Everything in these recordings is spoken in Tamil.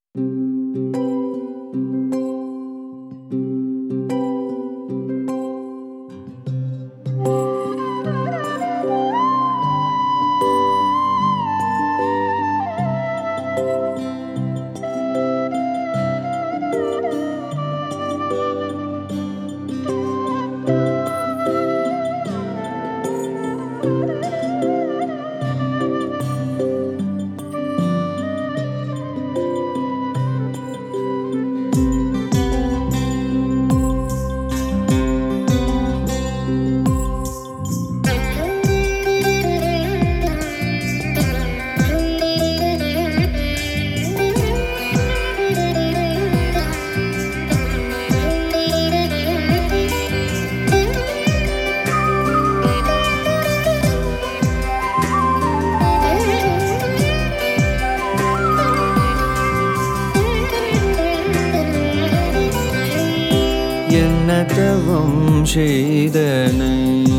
என்ன தவம் செய்தனை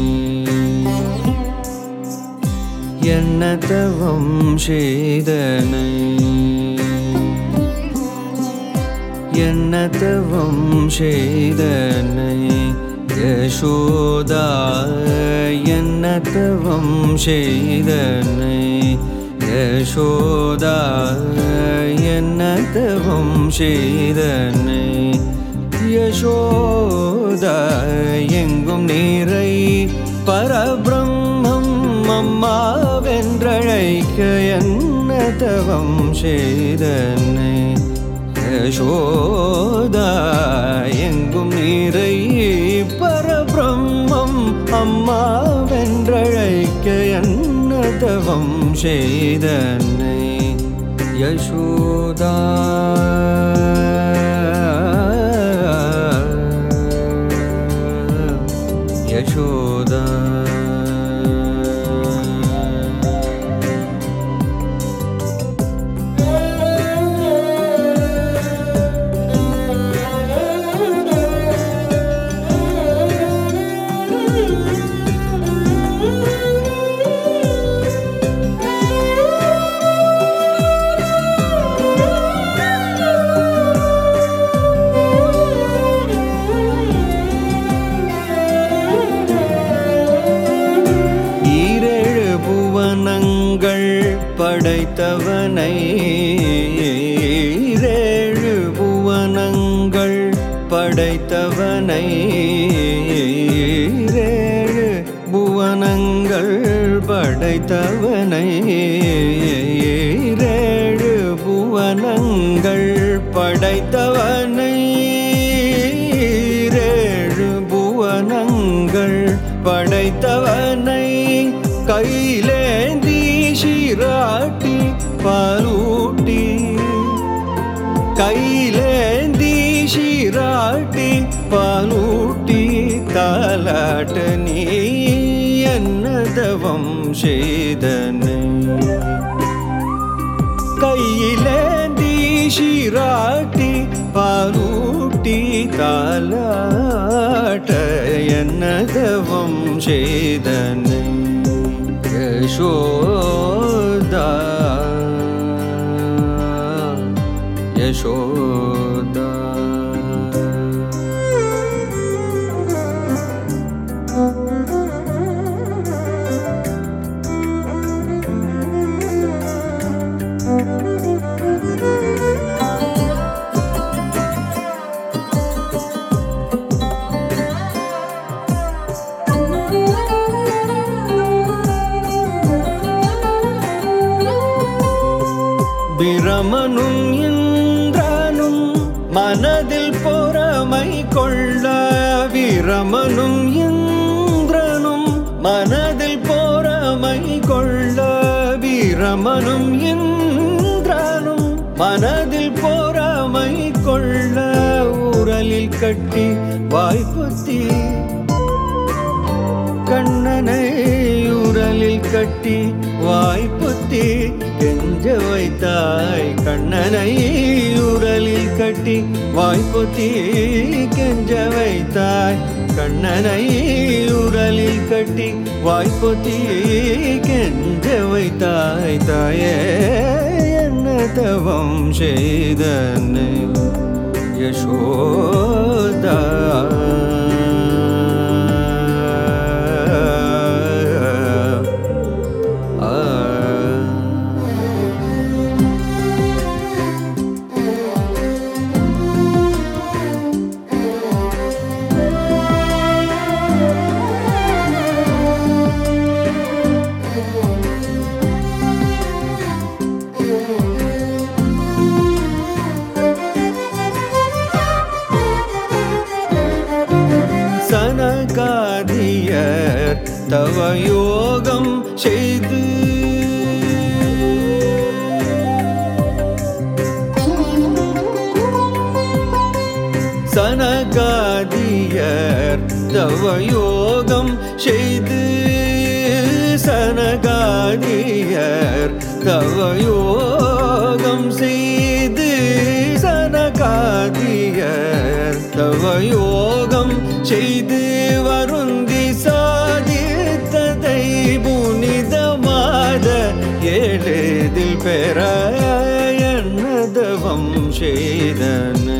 என்ன தவம் செய்தனை என்ன தவம் செய்தனை யசோதா என்ன தவம் செய்தனை யசோதா என்ன தவம் செய்தனை யசோதா எங்கும் நீரை பரபிரம்மம் அம்மாவென்றழைக்க என்ன தவம் செய்தனை யசோதா எங்கும் நீரை பரபிரம்மம் அம்மாவென்றழைக்க என்ன தவம் செய்தனை யசோதா யசோதா படைத்தவனை ஏழு புவனங்கள் படைத்தவனை ஏழு புவனங்கள் படைத்தவனை ஏழு புவனங்கள் படைத்தவனை ஏழு புவனங்கள் படைத்தவனை கையிலேந்தி ஷிராட்டி பாலூட்டி கையிலேந்தி ஷிராட்டி பாலூட்டி தாலாட்ட நீ என்ன தவம் செய்தனை கையிலேந்தி ஷிராட்டி பாலூட்டி தாலாட்ட என்ன தவம் செய்தனை யசோதா யசோதா பிரமனும் இந்திரனும் மனதில் பொறாமை கொள்ள பிரமனும் இந்திரனும் மனதில் பொறாமை கொள்ள பிரமனும் இந்திரனும் மனதில் பொறாமை கொள்ள உரலில் கட்டி வாய்ப்புத்தி கண்ணனை உரலில் கட்டி வாய்ப்புத்தி கெஞ்ச வைத்தாய் கண்ணனை உரலில் கட்டி வாய்ப்புத்தி கெஞ்ச வைத்தாய் கண்ணனை உரலில் கட்டி வாய்ப்புத்தி கெஞ்ச வைத்தாய் தாயே என்ன தவம் செய்தனை யசோதா சனகாதியர் தவ யோகம் செய்து சனகாதியர் தவ யோகம் செய்து சனகாதியர் தவ யோகம் செய்து சனகாதியர் தவ யோகம் செய்து வருந்தி சாதித்ததை புனிதமாத எளிதில் பெற என்னதவம் செய்தனை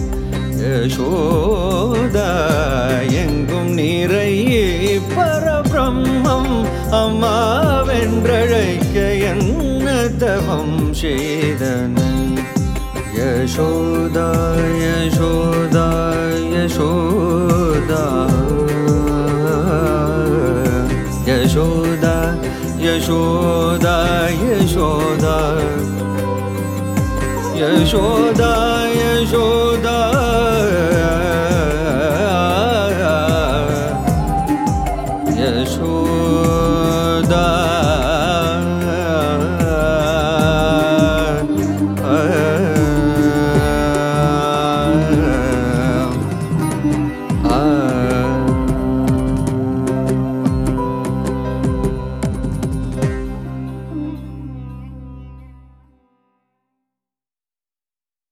யசோதா எங்கும் நிறைய பரபிரம்மம் அம்மாவென்றழைக்க என்னதவம் செய்தனை யசோதா யசோதா யசோதா யசோதா யசோதா யசோதா யசோதா யசோதா யசோதா